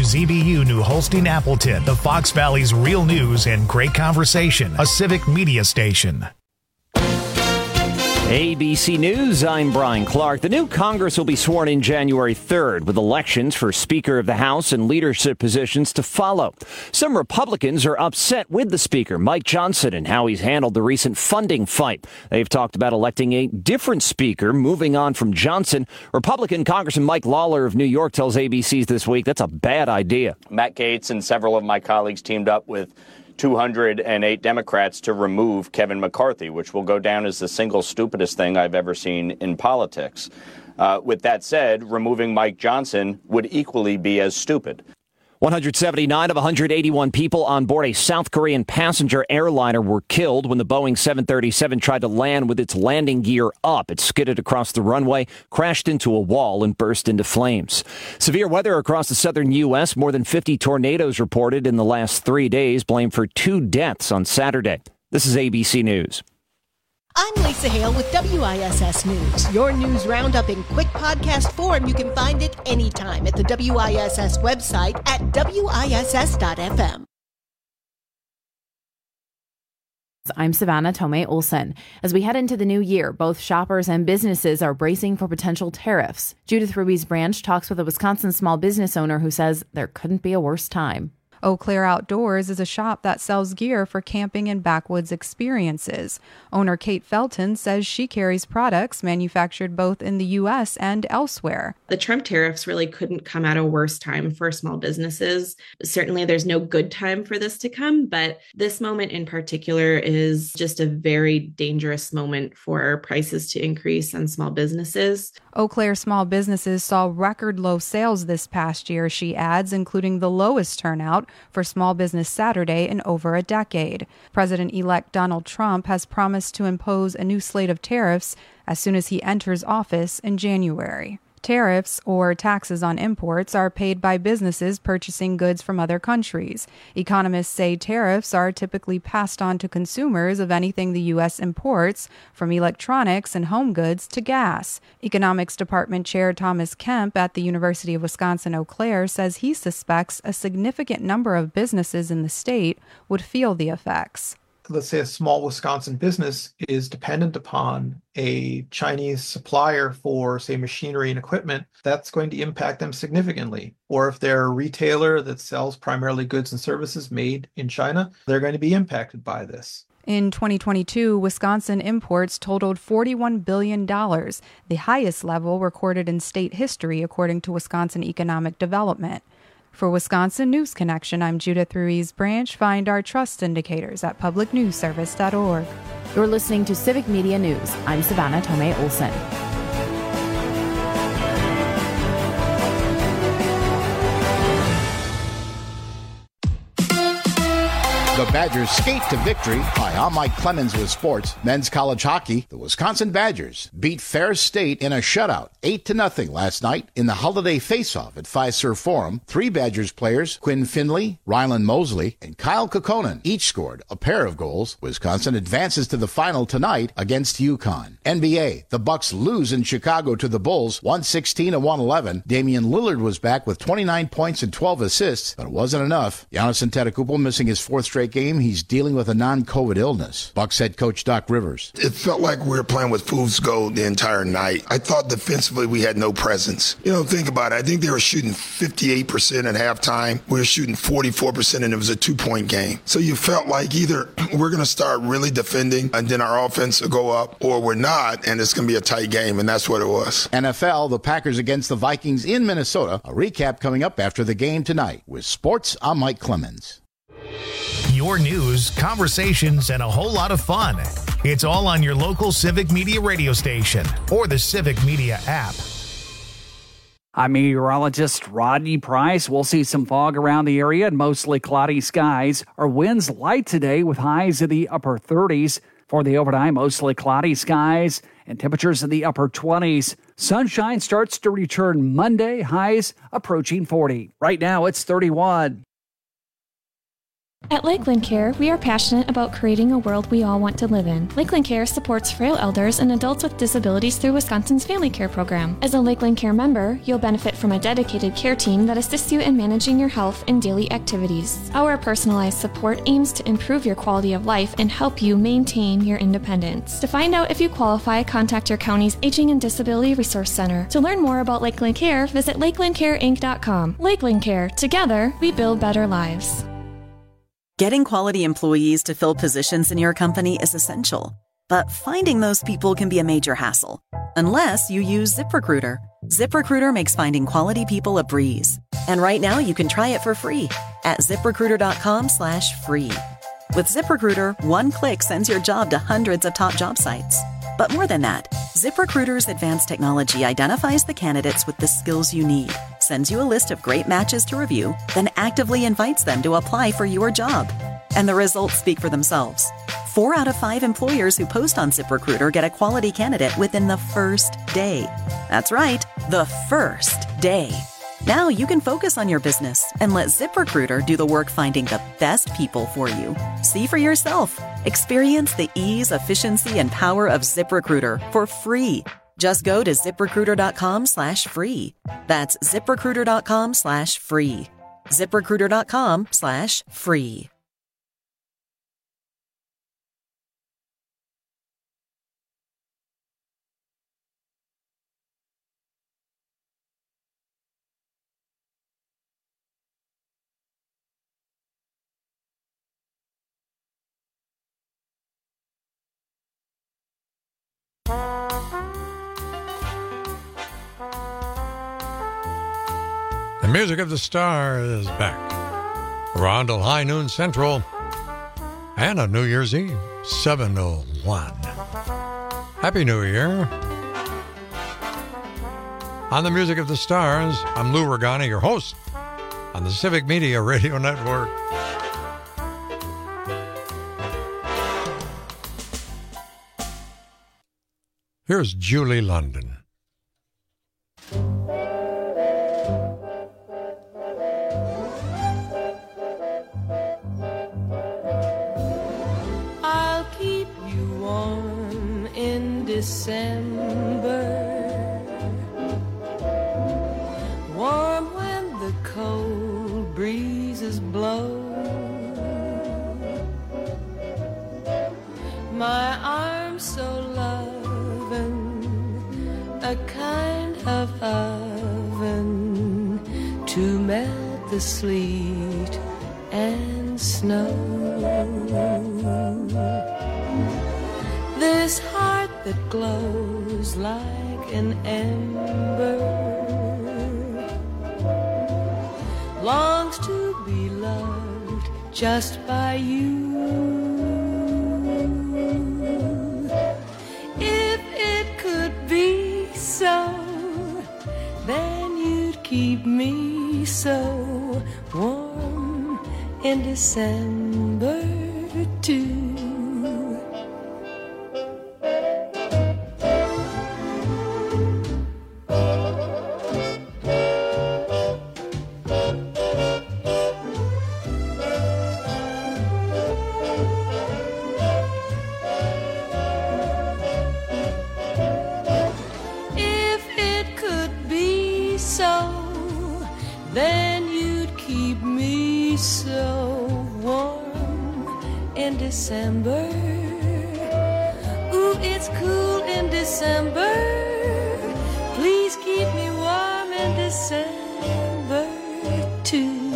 WZBU New Holstein Appleton, the Fox Valley's real news and great conversation, a civic media station. ABC News, I'm Brian Clark. The new Congress will be sworn in January 3rd, with elections for Speaker of the House and leadership positions to follow. Some Republicans are upset with the Speaker, Mike Johnson, and how he's handled the recent funding fight. They've talked about electing a different Speaker, moving on from Johnson. Republican Congressman Mike Lawler of New York tells ABC's This Week that's a bad idea. Matt Gaetz and several of my colleagues teamed up with 208 Democrats to remove Kevin McCarthy, which will go down as the single stupidest thing I've ever seen in politics. With that said, removing Mike Johnson would equally be as stupid. 179 of 181 people on board a South Korean passenger airliner were killed when the Boeing 737 tried to land with its landing gear up. It skidded across the runway, crashed into a wall, and burst into flames. Severe weather across the southern U.S. More than 50 tornadoes reported in the last 3 days, blamed for 2 deaths on Saturday. This is ABC News. I'm Lisa Hale with WISS News. Your news roundup in quick podcast form. You can find it anytime at the WISS website at WISS.FM. I'm Savannah Tomei Olsen. As we head into the new year, both shoppers and businesses are bracing for potential tariffs. Judith Ruiz Branch talks with a Wisconsin small business owner who says there couldn't be a worse time. Eau Claire Outdoors is a shop that sells gear for camping and backwoods experiences. Owner Kate Felton says she carries products manufactured both in the U.S. and elsewhere. The Trump tariffs really couldn't come at a worse time for small businesses. Certainly, there's no good time for this to come, but this moment in particular is just a very dangerous moment for prices to increase on small businesses. Eau Claire small businesses saw record low sales this past year, she adds, including the lowest turnout for Small Business Saturday in over a decade. President-elect Donald Trump has promised to impose a new slate of tariffs as soon as he enters office in January. Tariffs, or taxes on imports, are paid by businesses purchasing goods from other countries. Economists say tariffs are typically passed on to consumers of anything the U.S. imports, from electronics and home goods to gas. Economics Department Chair Thomas Kemp at the University of Wisconsin-Eau Claire says he suspects a significant number of businesses in the state would feel the effects. Let's say a small Wisconsin business is dependent upon a Chinese supplier for, say, machinery and equipment, that's going to impact them significantly. Or if they're a retailer that sells primarily goods and services made in China, they're going to be impacted by this. In 2022, Wisconsin imports totaled $41 billion, the highest level recorded in state history, according to Wisconsin Economic Development. For Wisconsin News Connection, I'm Judith Ruiz Branch. Find our trust indicators at publicnewsservice.org. You're listening to Civic Media News. I'm Savannah Tomei Olsen. The Badgers skate to victory. Hi, I'm Mike Clemens with sports. Men's college hockey. The Wisconsin Badgers beat Ferris State in a shutout, 8-0 last night in the holiday face-off at Fiserv Forum. 3 Badgers players, Quinn Finley, Rylan Mosley, and Kyle Kokkonen, each scored a pair of goals. Wisconsin advances to the final tonight against UConn. NBA. The Bucks lose in Chicago to the Bulls, 116-111. Damian Lillard was back with 29 points and 12 assists, but it wasn't enough. Giannis Antetokounmpo missing his 4th straight game. He's dealing with a non-COVID illness. Bucks head coach Doc Rivers. It felt like we were playing with fool's gold the entire night. I thought defensively we had no presence. Think about it. I think they were shooting 58% at halftime. We were shooting 44%, and it was a 2-point game. So you felt like either we're going to start really defending and then our offense will go up, or we're not, and it's going to be a tight game, and that's what it was. NFL, the Packers against the Vikings in Minnesota. A recap coming up after the game tonight. With sports, I'm Mike Clemens. Your news, conversations, and a whole lot of fun. It's all on your local Civic Media radio station or the Civic Media app. I'm meteorologist Rodney Price. We'll see some fog around the area and mostly cloudy skies. Our winds light today with highs in the upper 30s. For the overnight, mostly cloudy skies and temperatures in the upper 20s. Sunshine starts to return Monday, highs approaching 40. Right now, it's 31. At Lakeland Care, we are passionate about creating a world we all want to live in. Lakeland Care supports frail elders and adults with disabilities through Wisconsin's Family Care Program. As a Lakeland Care member, you'll benefit from a dedicated care team that assists you in managing your health and daily activities. Our personalized support aims to improve your quality of life and help you maintain your independence. To find out if you qualify, contact your county's Aging and Disability Resource Center. To learn more about Lakeland Care, visit lakelandcareinc.com. Lakeland Care. Together, we build better lives. Getting quality employees to fill positions in your company is essential, but finding those people can be a major hassle, unless you use ZipRecruiter. ZipRecruiter makes finding quality people a breeze. And right now you can try it for free at ZipRecruiter.com/free. With ZipRecruiter, one click sends your job to hundreds of top job sites. But more than that, ZipRecruiter's advanced technology identifies the candidates with the skills you need, sends you a list of great matches to review, then actively invites them to apply for your job. And the results speak for themselves. 4 out of 5 employers who post on ZipRecruiter get a quality candidate within the first day. That's right, the first day. Now you can focus on your business and let ZipRecruiter do the work finding the best people for you. See for yourself. Experience the ease, efficiency, and power of ZipRecruiter for free. Just go to ZipRecruiter.com/free. That's ZipRecruiter.com/free. ZipRecruiter.com/free. The music of the star is back. Around till high noon central. And on New Year's Eve, 7:01. Happy New Year. On the music of the stars, I'm Lou Regani, your host on the Civic Media Radio Network. Here's Julie London. I'll keep you warm in December, warm when the cold breezes blow. My arms so loving, a kind of oven to melt the sleet and snow. This heart that glows like an ember longs to be loved just by you. If it could be so, then you'd keep me so warm in December too. December, ooh, it's cool in December. Please keep me warm in December too.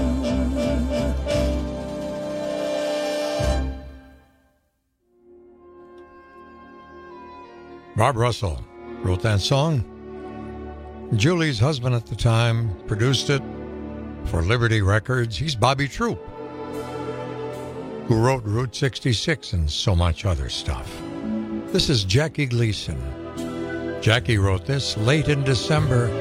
Bob Russell wrote that song. Julie's husband at the time produced it for Liberty Records. He's Bobby Troop, who wrote Route 66 and so much other stuff. This is Jackie Gleason. Jackie wrote this late in December.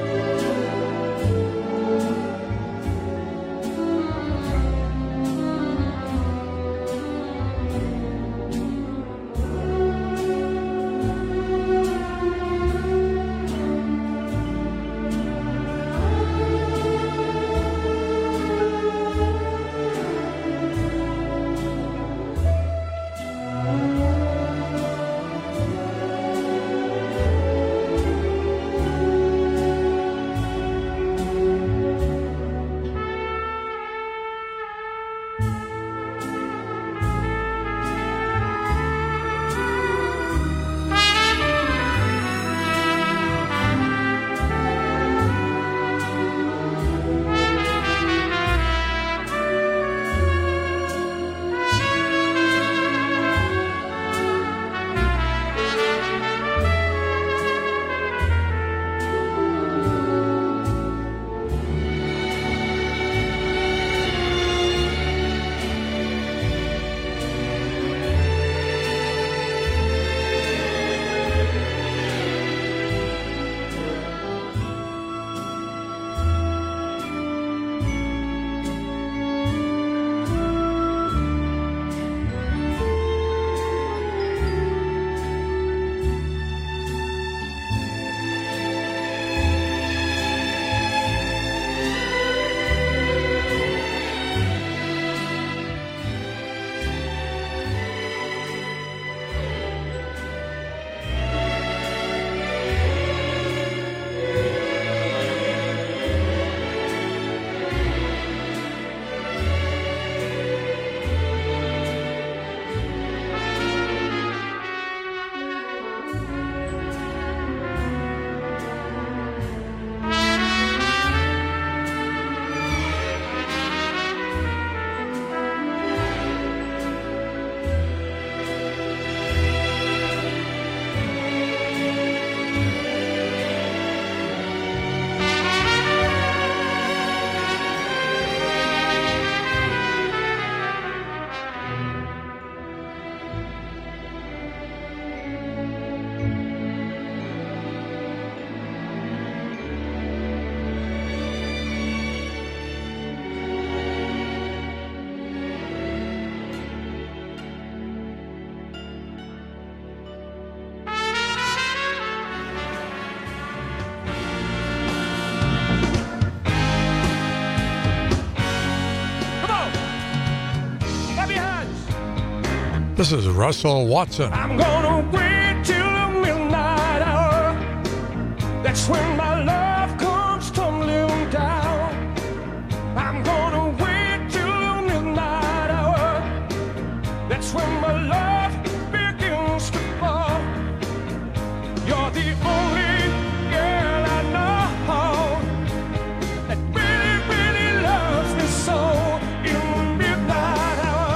This is Russell Watson. I'm gonna wait till the midnight hour. That's when my love comes tumbling down. I'm gonna wait till the midnight hour. That's when my love begins to fall. You're the only girl I know that really, really loves me so in the midnight hour.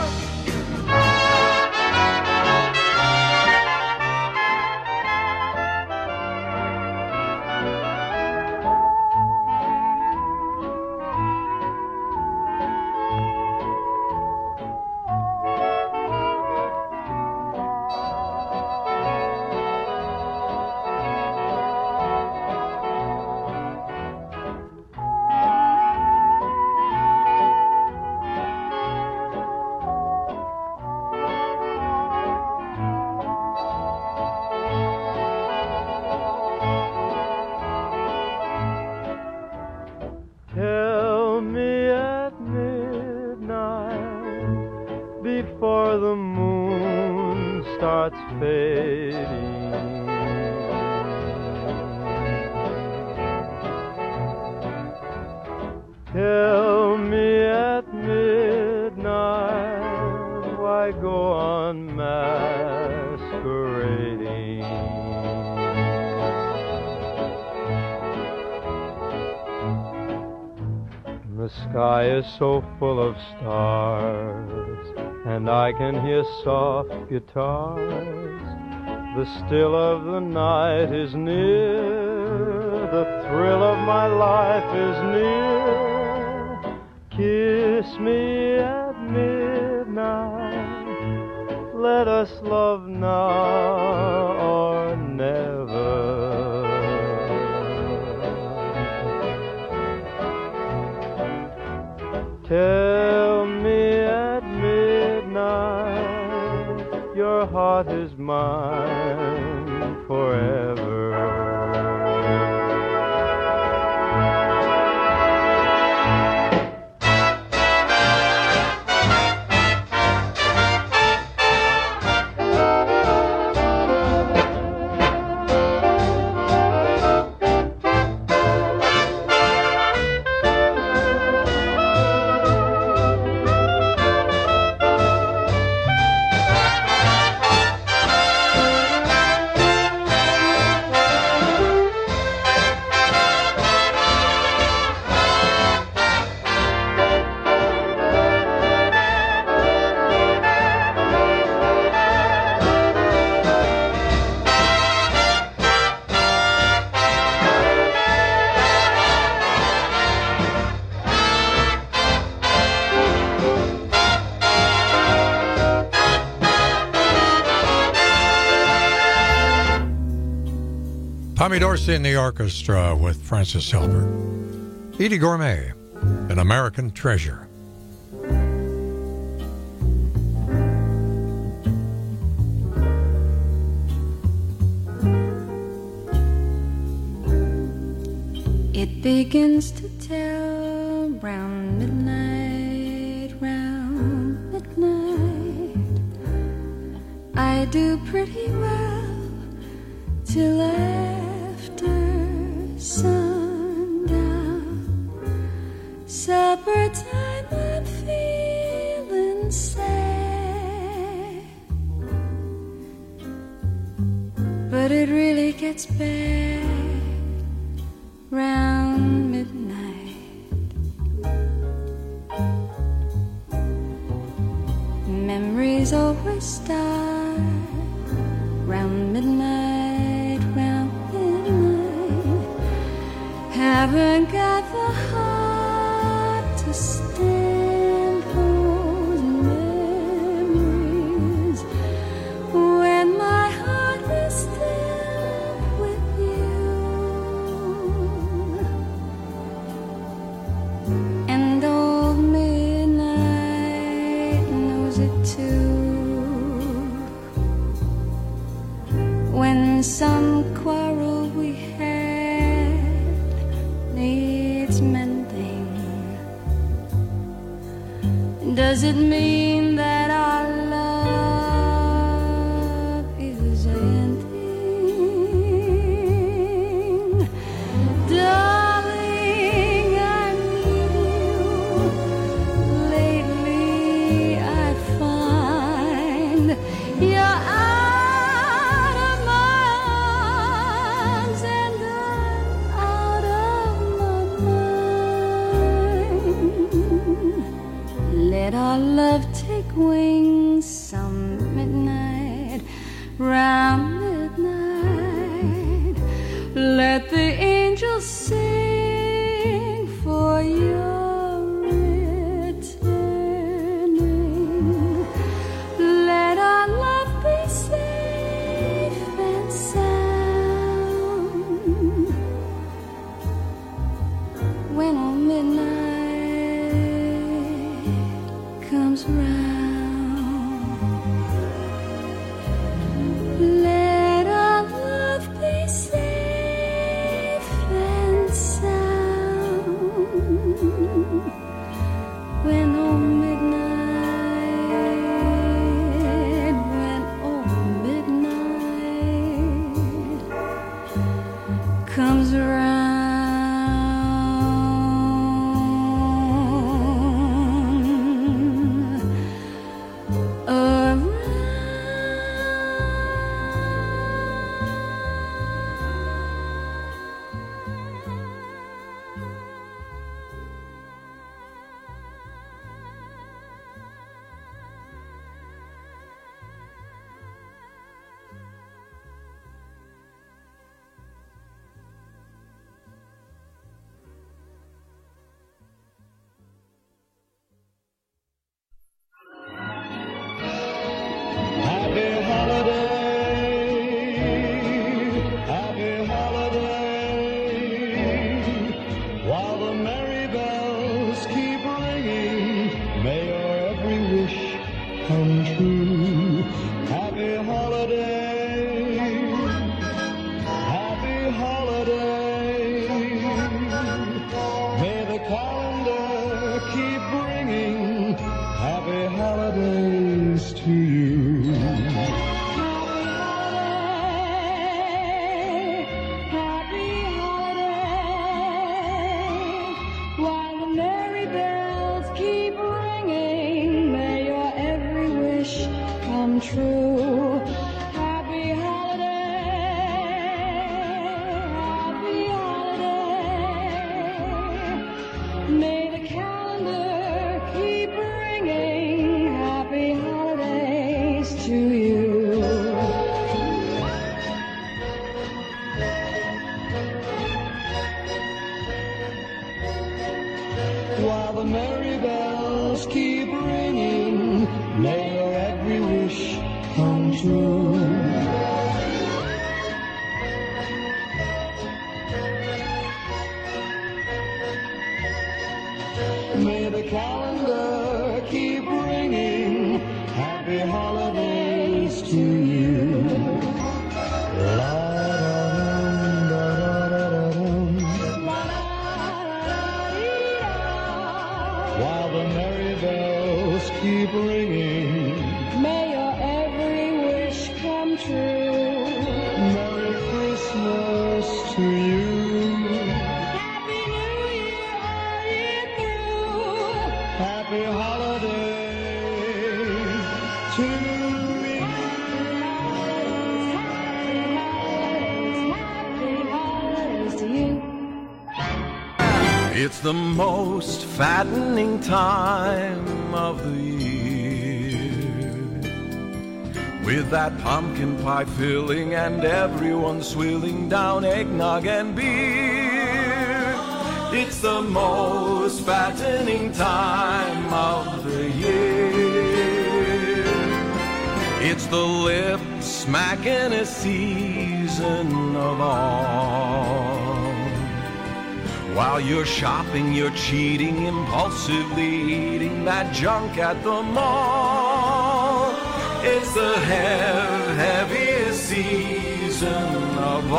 Tell me at midnight, before the moon starts fading, tell me at midnight, why go on masquerading? The sky is so full of stars, and I can hear soft guitars. The still of the night is near, the thrill of my life is near. Kiss me at midnight, let us love now or never. Tell me at midnight, your heart is mine forever. Tommy Dorsey in the orchestra with Francis Hilbert. Edie Gourmet, An American Treasure. It begins to tell round midnight, I do pretty well till after sundown. Supper time, I'm feeling sad, but it really gets bad round midnight. Memories always start round midnight, haven't got the heart to stand those memories when my heart is still with you, and old midnight knows it too. When some quarrel we had needs mending, does it mean that our love love take wings some midnight, round midnight. Let the angels sing for your returning. Let our love be safe and sound. When on midnight comes round, let our love be safe and sound. When on midnight, when on midnight comes round. It's the most fattening time of the year, with that pumpkin pie filling and everyone swilling down eggnog and beer. It's the most fattening time of the year. It's the lip smacking season of all. While you're shopping, you're cheating, impulsively eating that junk at the mall. It's the heaviest season of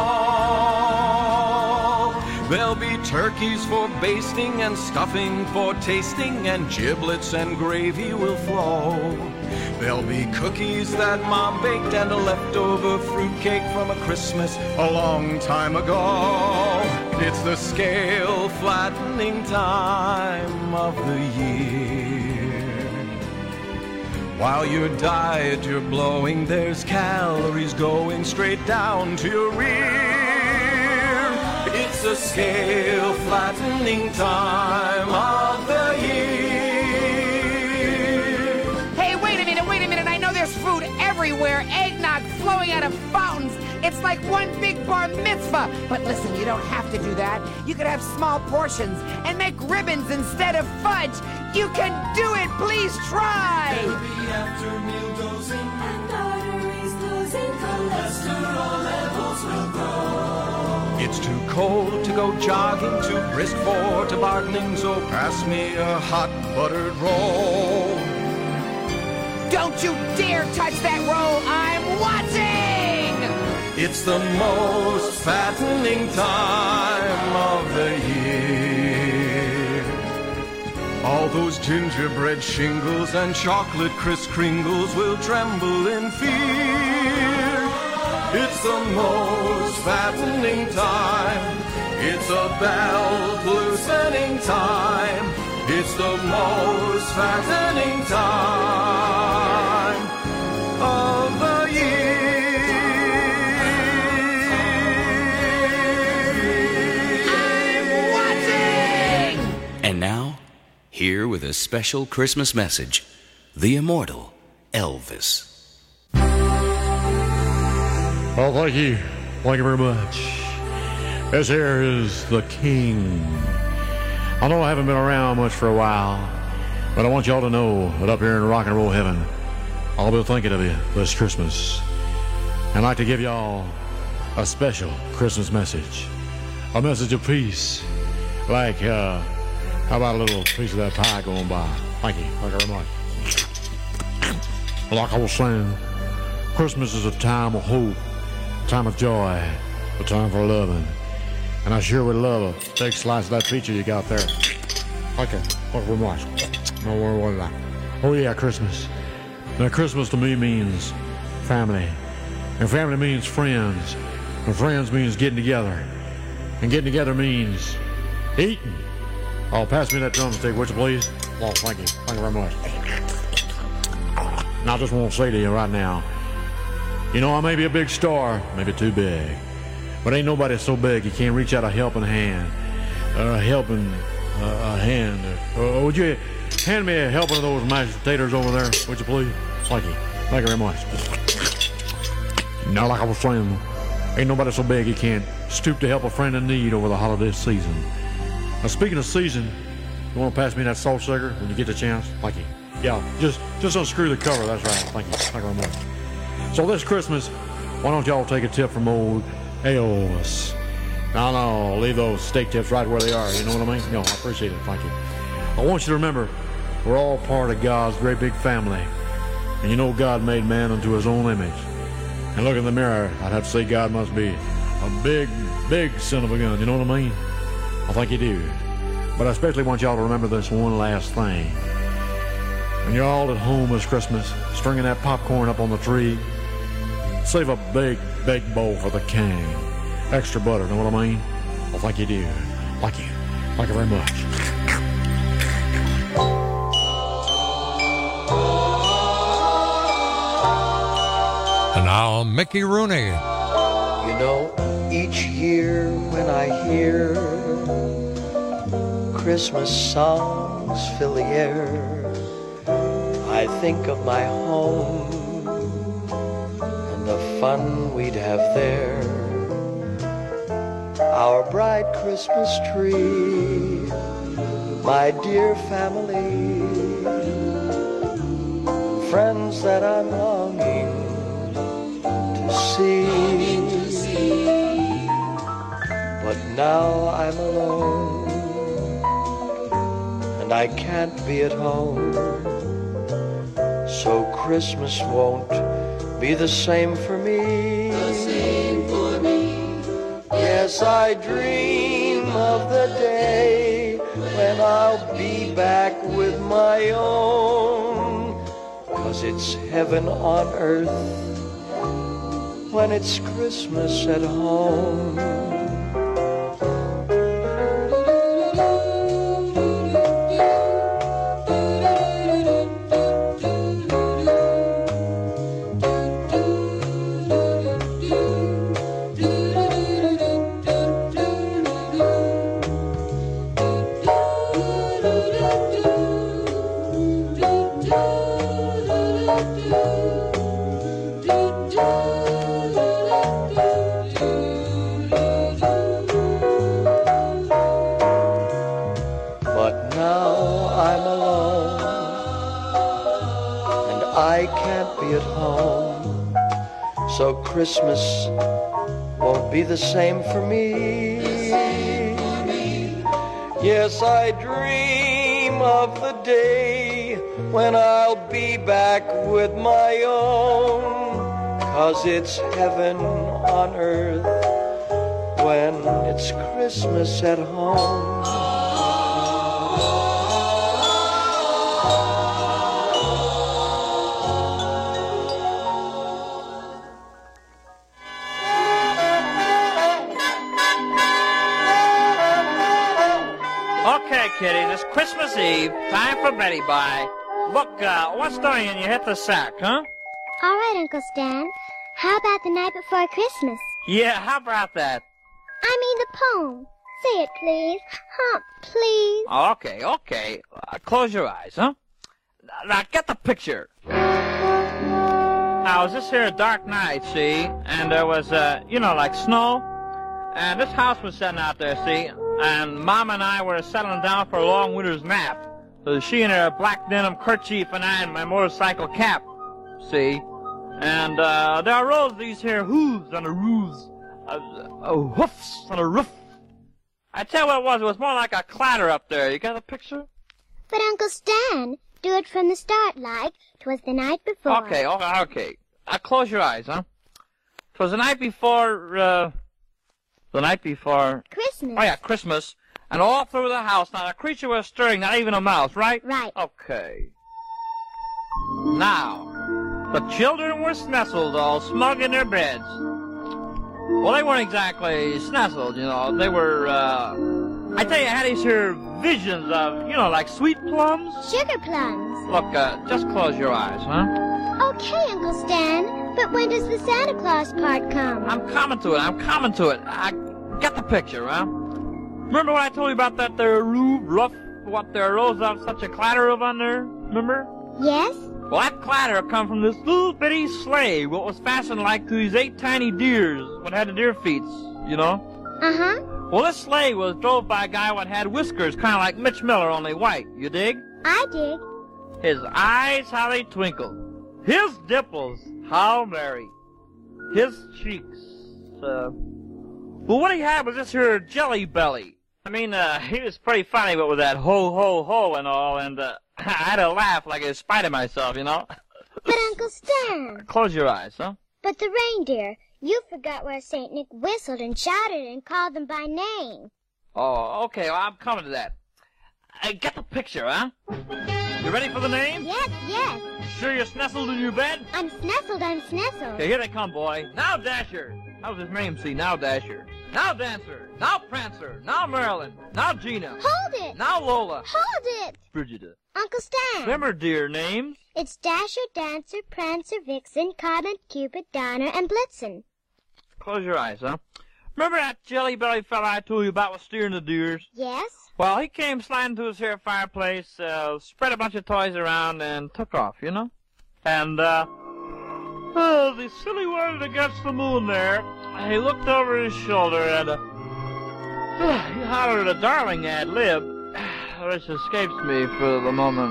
all. There'll be turkeys for basting and stuffing for tasting, and giblets and gravy will flow. There'll be cookies that Mom baked and a leftover fruitcake from a Christmas a long time ago. It's the scale flattening time of the year. While your diet you're blowing, there's calories going straight down to your rear. It's the scale flattening time of the year. of fountains. It's like one big bar mitzvah. But listen, you don't have to do that. You could have small portions and make ribbons instead of fudge. You can do it. Please try. There'll be after-meal dosing and arteries closing. Cholesterol levels will grow. It's too cold to go jogging, too brisk for tobogganing, so pass me a hot buttered roll. Don't you dare touch that roll. I'm watching. It's the most fattening time of the year. All those gingerbread shingles and chocolate Kris Kringles will tremble in fear. It's the most fattening time. It's a belt loosening time. It's the most fattening time of the year. I'm watching! And now, here with a special Christmas message, the immortal Elvis. Well, thank you. Thank you very much. This here is the King. I know I haven't been around much for a while, but I want y'all to know that up here in rock and roll heaven, I'll be thinking of you this Christmas. And I'd like to give y'all a special Christmas message. A message of peace. Like, how about a little piece of that pie going by? Thank you. Thank you very much. Like I was saying, Christmas is a time of hope, a time of joy, a time for loving. And I sure would love a big slice of that pizza you got there. Okay, what we watch? No, what is that? Oh yeah, Christmas. Now Christmas to me means family. And family means friends. And friends means getting together. And getting together means eating. Oh, pass me that drumstick, would you please? Oh, thank you. Thank you very much. And I just want to say to you right now, you know, I may be a big star, maybe too big. But ain't nobody so big you can't reach out a helping hand. Would you hand me a helping of those mashed potatoes over there, would you please? Thank you. Thank you very much. Now, like I was saying, ain't nobody so big you can't stoop to help a friend in need over the holiday season. Now, speaking of season, you want to pass me that salt sugar when you get the chance? Thank you. Yeah, just unscrew the cover. That's right. Thank you. Thank you very much. So this Christmas, why don't y'all take a tip from old Elvis? No, leave those steak tips right where they are. You know what I mean? No, I appreciate it. Thank you. I want you to remember, we're all part of God's great big family. And you know God made man unto his own image. And look in the mirror, I'd have to say God must be a big, big son of a gun. You know what I mean? I think you do. But I especially want y'all to remember this one last thing. When you're all at home this Christmas, stringing that popcorn up on the tree, save a big, big bowl for the king. Extra butter, know what I mean? Well, thank you, dear. Thank you. Thank you very much. And now, Mickey Rooney. You know, each year when I hear Christmas songs fill the air, I think of my home and the fun we'd have there. Our bright Christmas tree, my dear family, friends that I'm longing to see. But now I'm alone and I can't be at home, so Christmas won't be the same for me. Yes, I dream of the day when I'll be back with my own, 'cause it's heaven on earth when it's Christmas at home. I can't be at home. So Christmas won't be the same for me. Yes, I dream of the day when I'll be back with my own. 'Cause it's heaven on earth when it's Christmas at home. Okay, kiddies, it's Christmas Eve. Time for Betty Bye. Look, what's doing when you hit the sack, huh? All right, Uncle Stan. How about the night before Christmas? Yeah, how about that? I mean the poem. Say it, please. Huh, please. Okay. Close your eyes, huh? Now, get the picture. Now, it was this here a dark night, see? And there was, like snow. And this house was sitting out there, see? And Mom and I were settling down for a long winter's nap. So she in her black denim kerchief and I in my motorcycle cap, see? And there arose these here hooves on the roofs, hoofs on the roof. I tell you what it was more like a clatter up there. You got the picture? But Uncle Stan, do it from the start like 'twas the night before. Okay. Close your eyes, huh? 'Twas the night before, Christmas. Oh, yeah, Christmas. And all through the house, not a creature was stirring, not even a mouse, right? Right. Okay. Now, the children were snuzzled, all smug in their beds. Well, they weren't exactly snuzzled, They were, I tell you, I had these here visions of, like sweet plums. Sugar plums. Look, just close your eyes, huh? Okay, Uncle Stan, but when does the Santa Claus part come? I'm coming to it. I get the picture, huh? Remember what I told you about that there roof, what there rose up such a clatter of on there? Remember? Yes. Well, that clatter come from this little bitty sleigh, what was fastened like to these 8 tiny deers, what had the deer feet, Uh-huh. Well, this sleigh was drove by a guy what had whiskers, kind of like Mitch Miller, only white. You dig? I dig. His eyes, how they twinkled. His dimples, how merry. His cheeks, Well, what he had was this here jelly belly. I mean, he was pretty funny, but with that ho, ho, ho and all, and, I had to laugh like in spite of myself, But Uncle Stan. Close your eyes, huh? But the reindeer, you forgot where St. Nick whistled and shouted and called them by name. Oh, okay, well, I'm coming to that. Get the picture, huh? You ready for the name? Yes. Sure you're snuzzled in your bed? I'm snuzzled. Okay, here they come, boy. Now Dasher. That was his name, see, now Dasher. Now Dancer. Now Prancer. Now Marilyn. Now Gina. Hold it. Now Lola. Hold it. Brigida. Uncle Stan. Remember dear names? It's Dasher, Dancer, Prancer, Vixen, Comet, Cupid, Donner, and Blitzen. Close your eyes, huh? Remember that jelly-belly fella I told you about was steering the deers? Yes. Well, he came sliding to his here fireplace, spread a bunch of toys around, and took off, And, the silly one against the moon there, he looked over his shoulder and, he hollered a darling ad lib, which escapes me for the moment.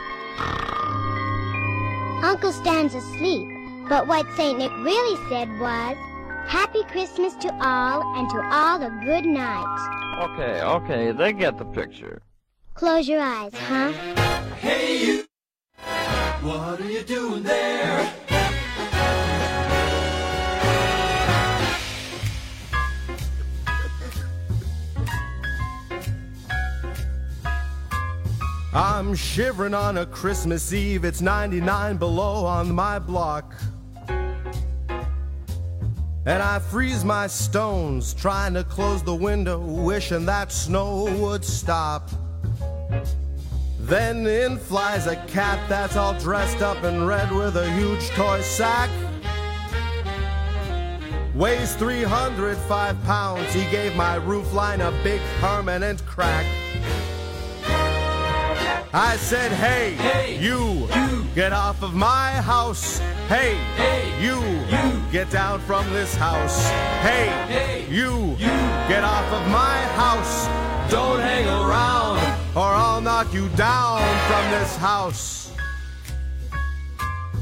Uncle Stan's asleep, but what St. Nick really said was, Happy Christmas to all, and to all a good night. Okay, they get the picture. Close your eyes, huh? Hey, you! What are you doing there? I'm shivering on a Christmas Eve. It's 99 below on my block. And I freeze my stones, trying to close the window, wishing that snow would stop. Then in flies a cat that's all dressed up in red with a huge toy sack. Weighs 305 pounds, he gave my roofline a big permanent crack. I said, hey, you, get off of my house. Hey, you, get down from this house. Hey, you, get off of my house. Don't hang around or I'll knock you down from this house.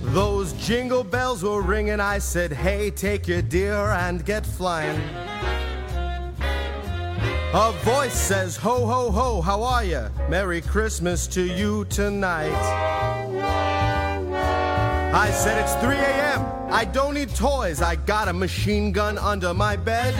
Those jingle bells were ringing. I said, hey, take your deer and get flying. A voice says, ho, ho, ho, how are you? Merry Christmas to you tonight. I said, it's 3 a.m. I don't need toys. I got a machine gun under my bed.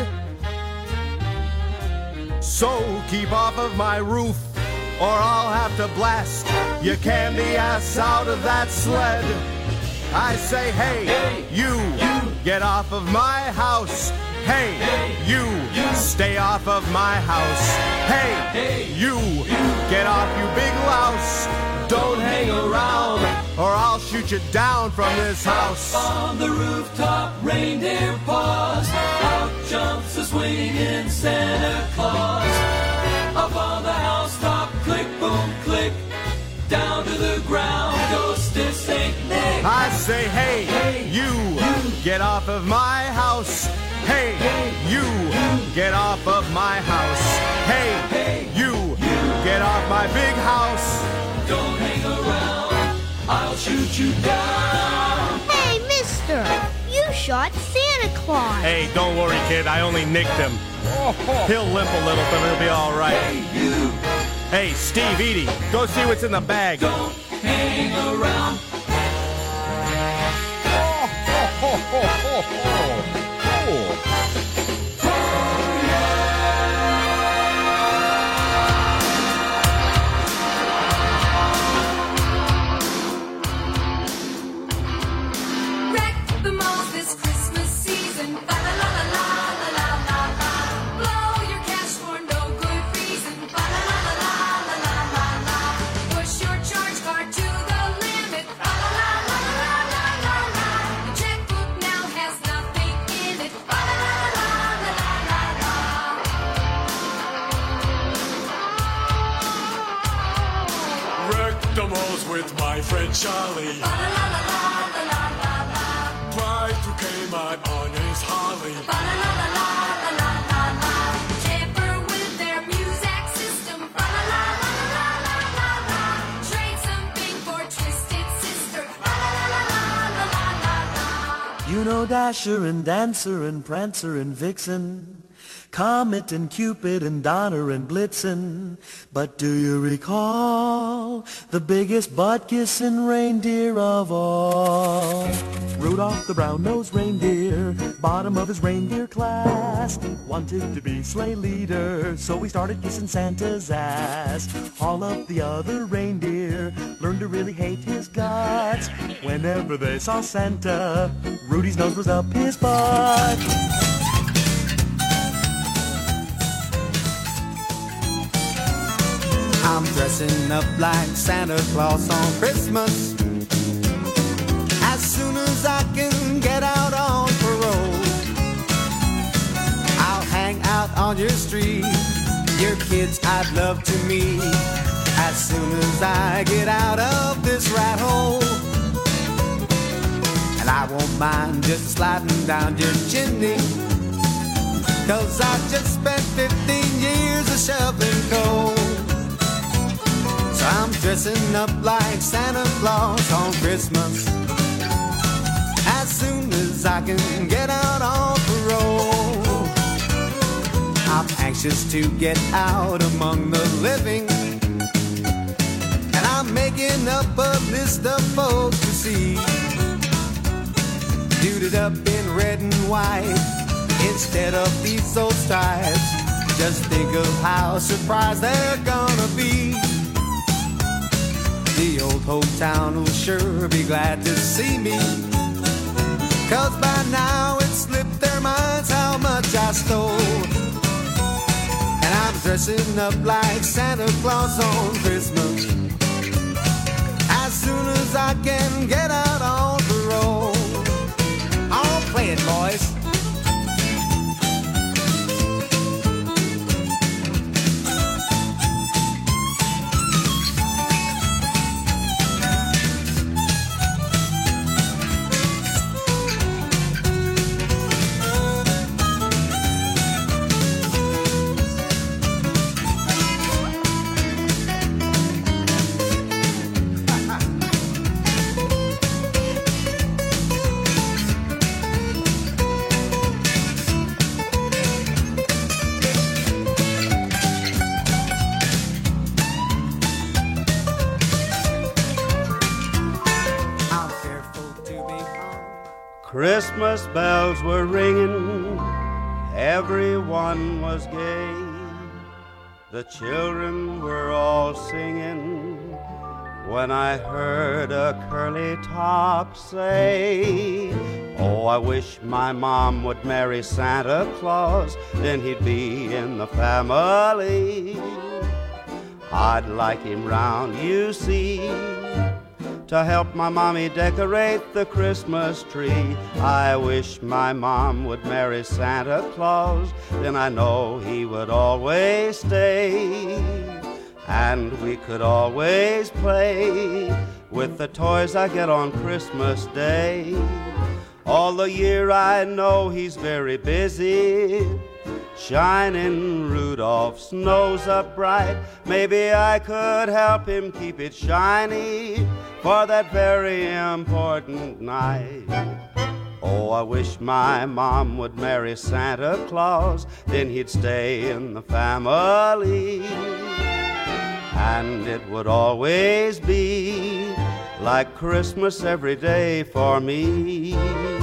So keep off of my roof, or I'll have to blast your candy ass out of that sled. I say, hey, you, get off of my house. Hey, you, stay off of my house. Hey, you, get off, you big louse. Don't hang around, or I'll shoot you down from this house. On the rooftop, reindeer paws. Out jumps the swinging Santa Claus. Up on the housetop, click, boom, click. Down to the ground goes stiff Saint Nick. I say, hey, you, get off of my house. Hey, you, get off of my house. Hey, you, get off my big house. Don't hang around, I'll shoot you down. Hey, mister, you shot Santa Claus. Hey, don't worry, kid, I only nicked him. He'll limp a little, but he'll be all right. Hey, you. Hey, Steve, Edie, go see what's in the bag. Don't hang around. Wreck the malls this Christmas season. Ba la la la la la la la. Blow your cash for no good reason. Ba la la la la la la la. Push your charge card to the limit. Ba la la la la la la. The checkbook now has nothing in it. Ba la la la la la la. Wreck the malls with my friend Charlie. Ba la la la la la la la. Drive through Kmart on his Harley. Ba la la la la la la la. Tamper with their music system. Ba la la la la la la. Trade something for Twisted Sister. Ba la la la la la la. You know Dasher and Dancer and Prancer and Vixen, Comet and Cupid and Donner and Blitzen. But do you recall the biggest butt-kissing reindeer of all? Rudolph the brown-nosed reindeer, bottom of his reindeer class, wanted to be sleigh leader, so he started kissing Santa's ass. All of the other reindeer learned to really hate his guts. Whenever they saw Santa, Rudy's nose was up his butt. I'm dressing up like Santa Claus on Christmas. As soon as I can get out on parole, I'll hang out on your street. Your kids I'd love to meet. As soon as I get out of this rat hole. And I won't mind just sliding down your chimney, 'cause I've just spent 15 years a shoveling coal. So I'm dressing up like Santa Claus on Christmas. As soon as I can get out on parole. I'm anxious to get out among the living, and I'm making up a list of folks to see. Suited up in red and white instead of these old stripes. Just think of how surprised they're gonna be. The old hometown will sure be glad to see me, 'cause by now it slipped their minds how much I stole. And I'm dressing up like Santa Claus on Christmas. As soon as I can get out on parole. I'll play it, boys. Christmas bells were ringing, everyone was gay. The children were all singing when I heard a curly top say, oh, I wish my mom would marry Santa Claus, then he'd be in the family. I'd like him round, you see, to help my mommy decorate the Christmas tree. I wish my mom would marry Santa Claus, then I know he would always stay. And we could always play with the toys I get on Christmas Day. All the year I know he's very busy, shining Rudolph's nose up bright. Maybe I could help him keep it shiny for that very important night. Oh, I wish my mom would marry Santa Claus, then he'd stay in the family. And it would always be like Christmas every day for me.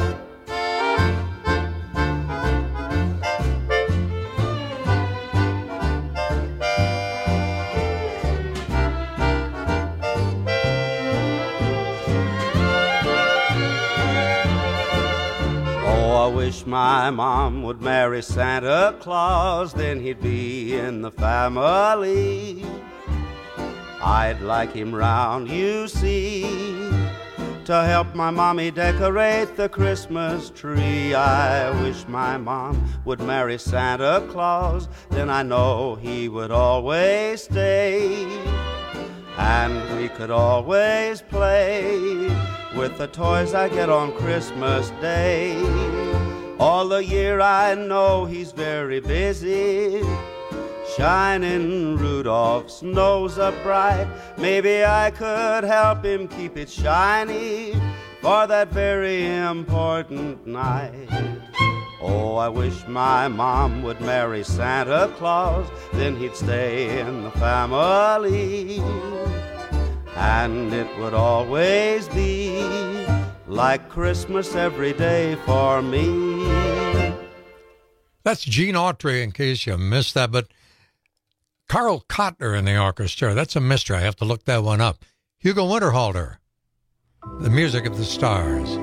I wish my mom would marry Santa Claus, then he'd be in the family. I'd like him round, you see, to help my mommy decorate the Christmas tree. I wish my mom would marry Santa Claus, then I know he would always stay. And we could always play with the toys I get on Christmas Day. All the year I know he's very busy, shining Rudolph's nose up bright. Maybe I could help him keep it shiny for that very important night. Oh, I wish my mom would marry Santa Claus, then he'd stay in the family. And it would always be like Christmas every day for me. That's Gene Autry, in case you missed that. But Carl Kotler in the orchestra, that's a mystery. I have to look that one up. Hugo Winterhalter, The Music of the Stars.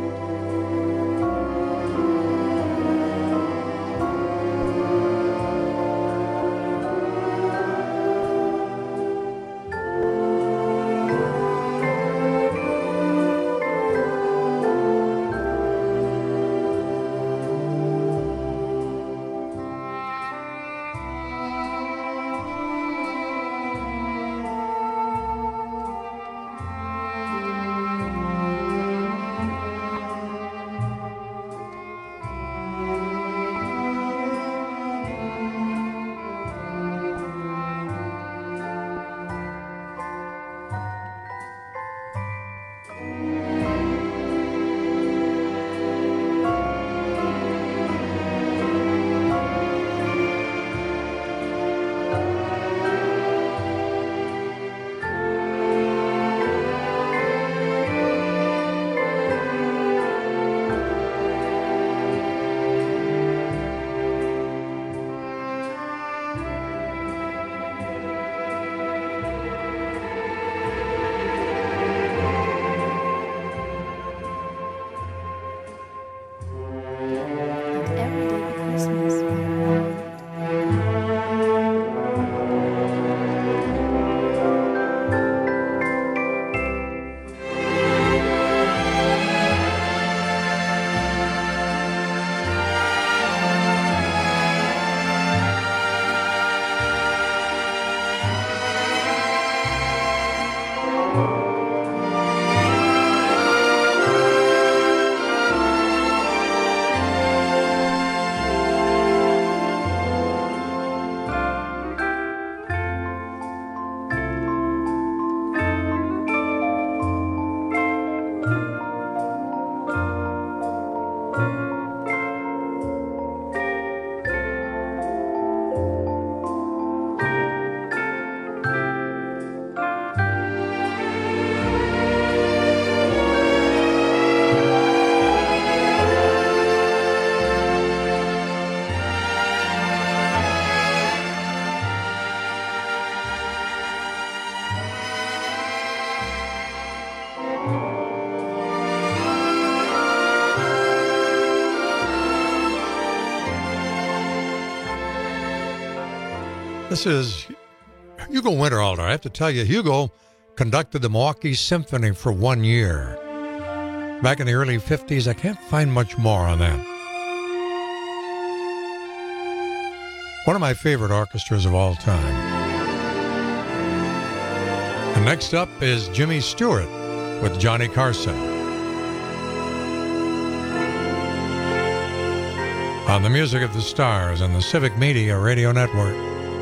This is Hugo Winterhalter. I have to tell you, Hugo conducted the Milwaukee Symphony for 1 year. Back in the early 50s, I can't find much more on that. One of my favorite orchestras of all time. And next up is Jimmy Stewart with Johnny Carson. On the Music of the Stars and the Civic Media Radio Network.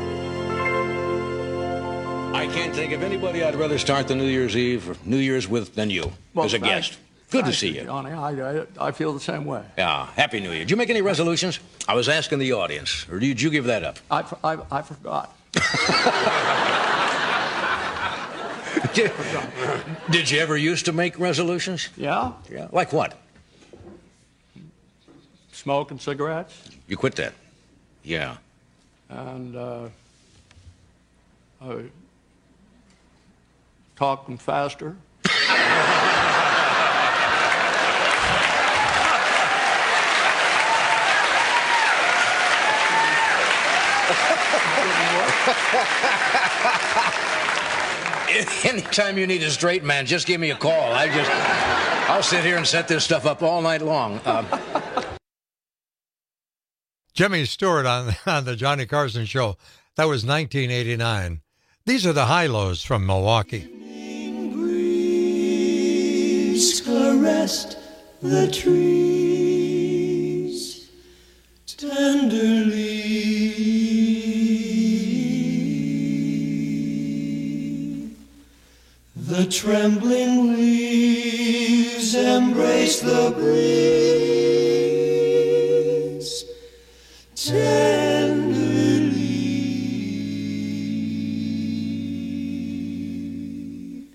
I can't think of anybody I'd rather start the New Year's Eve or New Year's with than you as a guest. Good to see you. Johnny, I feel the same way. Yeah, Happy New Year. Did you make any resolutions? I was asking the audience, or did you give that up? I forgot. Did you ever used to make resolutions? Yeah. Yeah. Like what? Smoking cigarettes. You quit that? Yeah. And talking faster. Anytime you need a straight man, just give me a call. I'll sit here and set this stuff up all night long. Jimmy Stewart on the Johnny Carson Show. That was 1989. These are the high-lows from Milwaukee. Breeze caressed the trees tenderly. The trembling leaves embrace the breeze tenderly.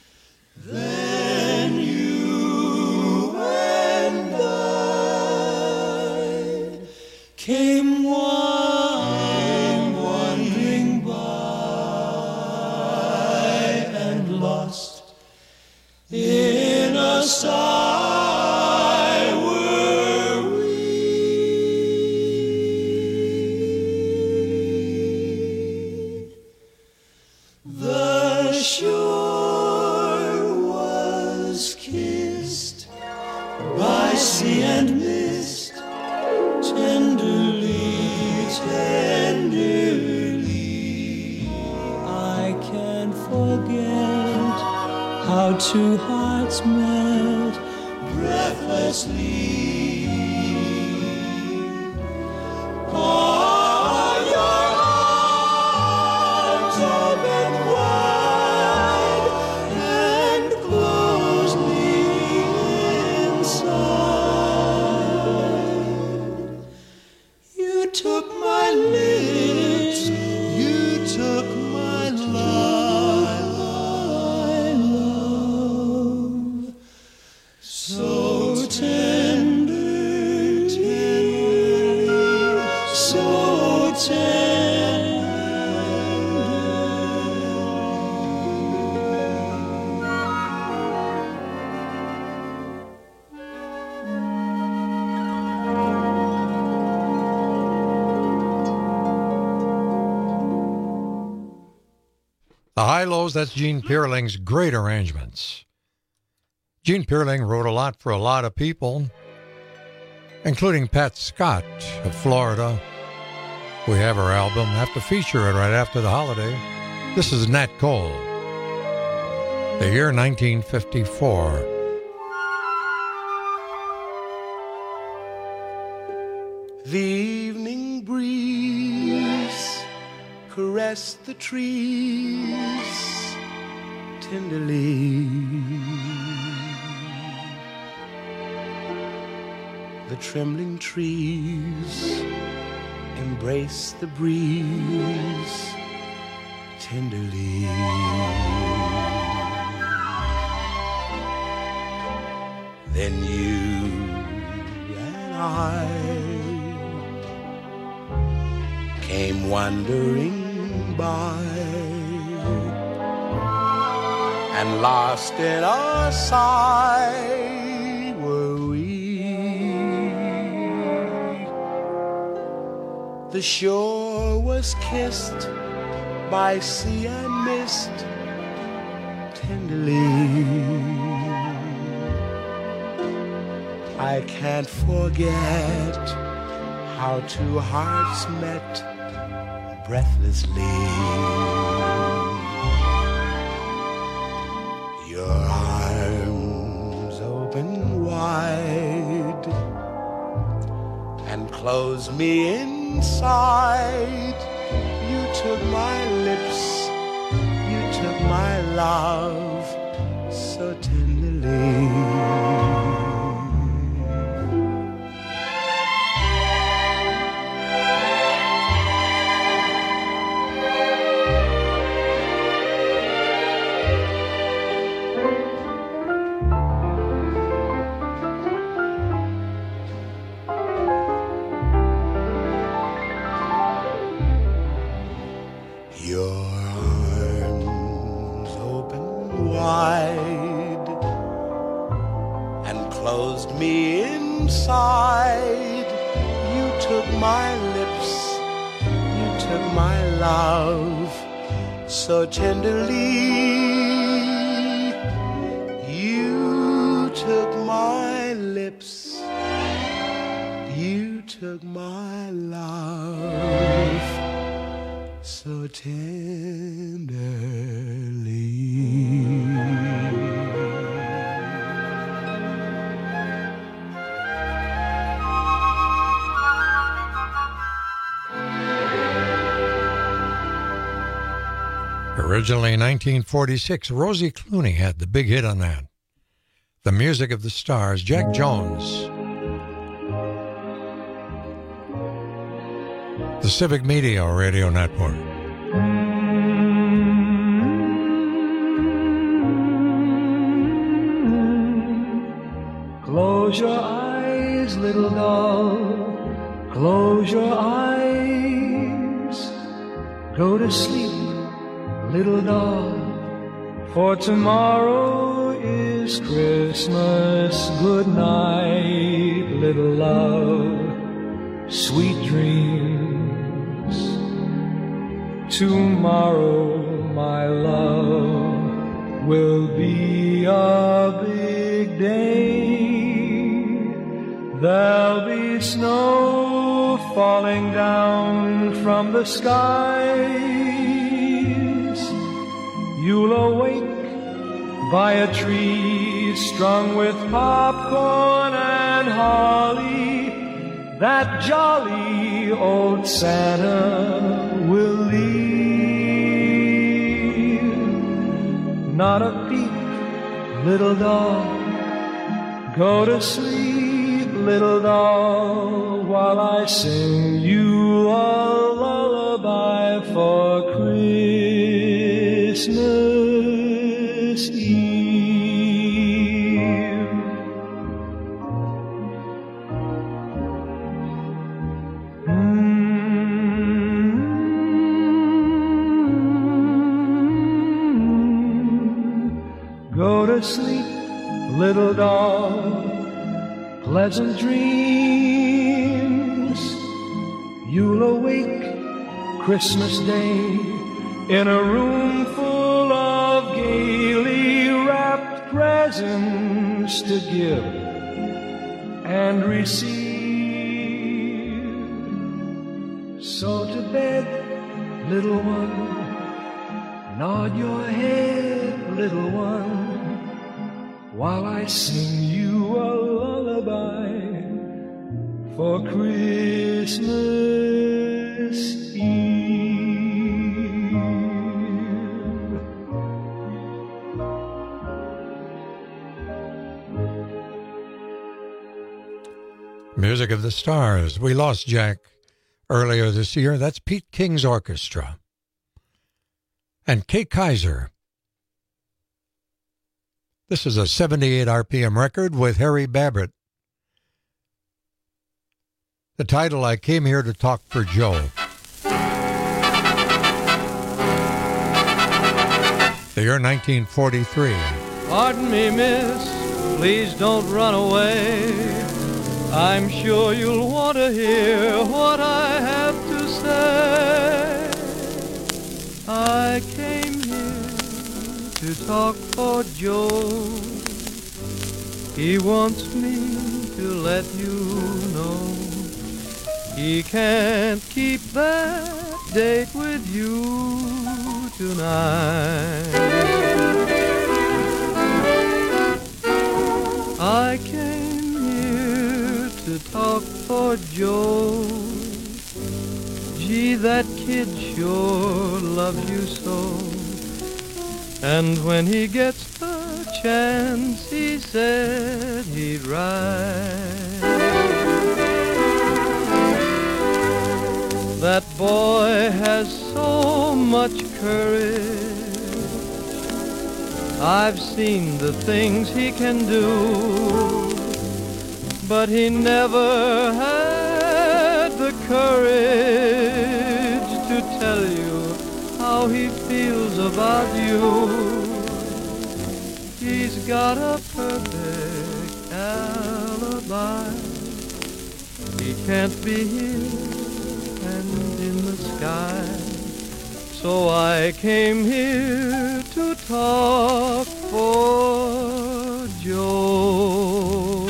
Then you and I came wandering by and lost in a sigh were we. The shore was kissed by sea and mist, tenderly, tenderly. I can't forget how two hearts met breathlessly. Oh, your arms opened wide and closed me inside. You took my lips, you took my love, so tender, tenderly, so The high-lows, that's Gene Peerling's great arrangements. Gene Peerling wrote a lot for a lot of people, including Pat Scott of Florida. We have her album. Have to feature it right after the holiday. This is Nat Cole. The year 1954. The evening breeze caressed the trees tenderly. The trembling trees embrace the breeze tenderly. Then you and I came wandering by and lost in our sigh were we. The shore was kissed by sea and mist tenderly. I can't forget how two hearts met breathlessly. Your arms open wide and close me inside. You took my lips, you took my love so tenderly. So tenderly, you took my lips, you took my love, so tenderly. Originally in 1946, Rosie Clooney had the big hit on that. The Music of the Stars, Jack Jones. The Civic Media Radio Network. Close your eyes, little doll. Close your eyes. Go to sleep, little doll, for tomorrow is Christmas. Good night, little love, sweet dreams. Tomorrow, my love, will be a big day. There'll be snow falling down from the skies. You'll awake by a tree strung with popcorn and holly. That jolly old Santa will leave. Not a peep, little doll. Go to sleep, little doll, while I sing you a lullaby for Christmas Eve. Go to sleep, little doll, pleasant dreams. You'll awake Christmas Day in a room full of gaily wrapped presents to give and receive. So to bed, little one, nod your head, little one, while I sing you a lullaby for Christmas Eve. Music of the Stars. We lost Jack earlier this year. That's Pete King's orchestra. And Kay Kaiser. This is a 78 RPM record with Harry Babbitt. The title, I Came Here to Talk for Joe. The year 1943. Pardon me, miss, please don't run away. I'm sure you'll want to hear what I have to say. I came here to talk for Joe. He wants me to let you know he can't keep that date with you tonight. I came here to talk for Joe. Gee, that kid sure loves you so. And when he gets the chance, he said he'd write. That boy has so much courage. I've seen the things he can do, but he never had the courage to tell you how he feels about you. He's got a perfect alibi. He can't be here and in the sky. So I came here to talk for Joe.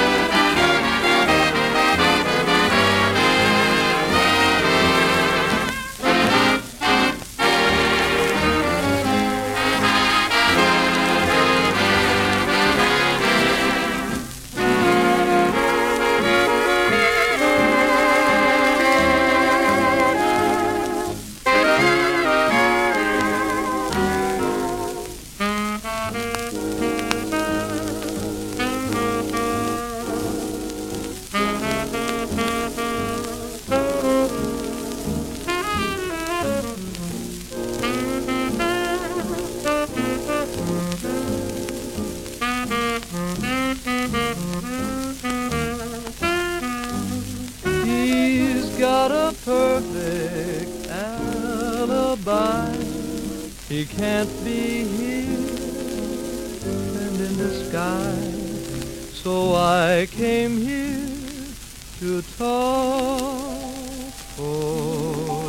He can't be here and in the sky. So I came here to talk for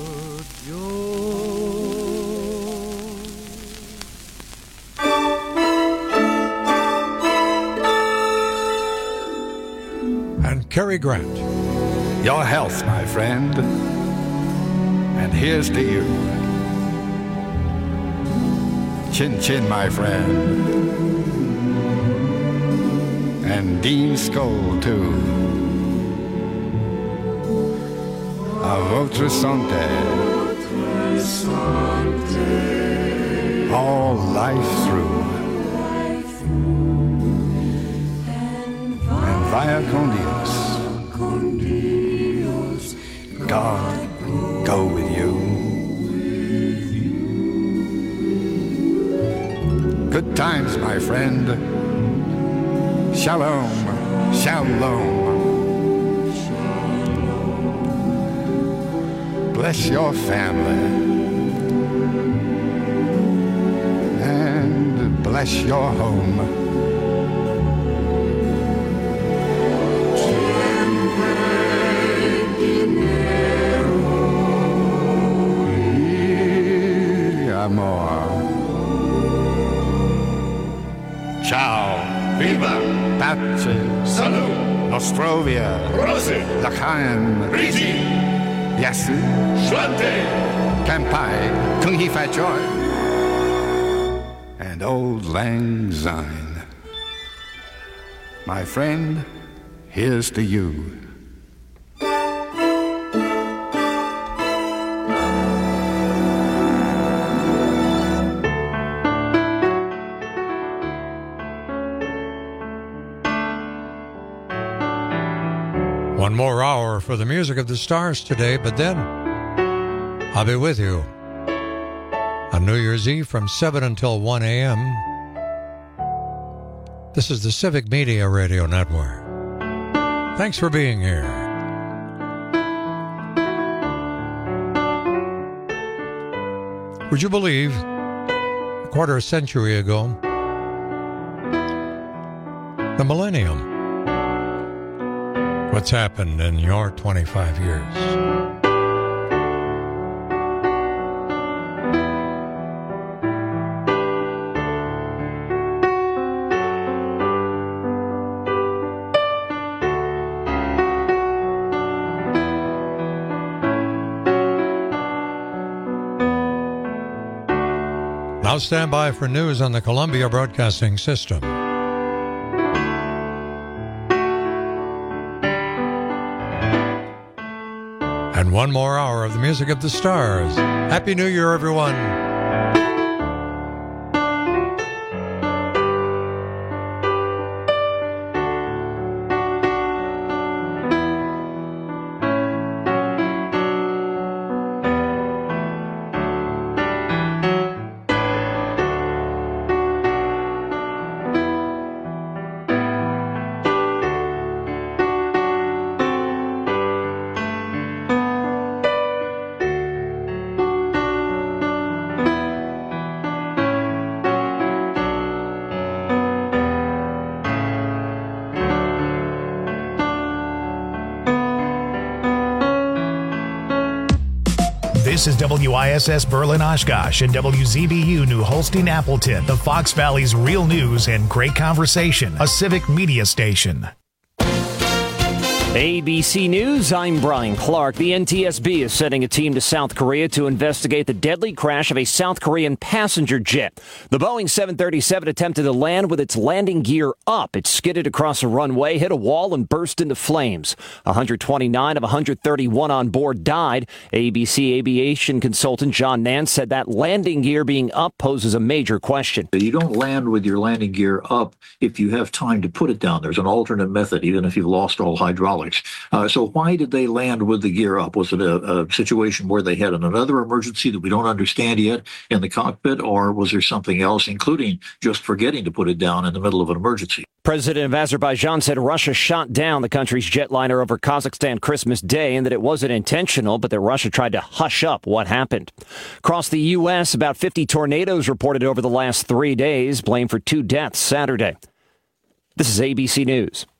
And Cary Grant. Your health, my friend. And here's to you. Chin Chin, my friend. And Dean Skull, too. A votre santé. All life through. And via con Dios. God go with you. Good times, my friend. Shalom, shalom. Bless your family. And bless your home. Amor. Ciao. Viva. Pace. Salut. Nostrovia. Rose. L'Achaim. Rigi. Yasu. Schlante. Kampai. Kung Hi Fat Joy. And Old Lang Syne. My friend, here's to you. One more hour for the music of the stars today, but then I'll be with you on New Year's Eve from 7 until 1 a.m. This is the Civic Media Radio Network. Thanks for being here. Would you believe, a quarter century ago, the millennium, what's happened in your 25 years? Now stand by for news on the Columbia Broadcasting System. And one more hour of the music of the stars. Happy New Year, everyone. This is WISS Berlin Oshkosh and WZBU New Holstein Appleton, the Fox Valley's real news and great conversation, a civic media station. ABC News, I'm Brian Clark. The NTSB is sending a team to South Korea to investigate the deadly crash of a South Korean passenger jet. The Boeing 737 attempted to land with its landing gear up. It skidded across a runway, hit a wall, and burst into flames. 129 of 131 on board died. ABC aviation consultant John Nance said that landing gear being up poses a major question. You don't land with your landing gear up if you have time to put it down. There's an alternate method, even if you've lost all hydraulics. So why did they land with the gear up? Was it a situation where they had another emergency that we don't understand yet in the cockpit, or was there something else, including just forgetting to put it down in the middle of an emergency? President of Azerbaijan said Russia shot down the country's jetliner over Kazakhstan Christmas Day and that it wasn't intentional, but that Russia tried to hush up what happened. Across the U.S., about 50 tornadoes reported over the last 3 days, blamed for 2 deaths Saturday. This is ABC News.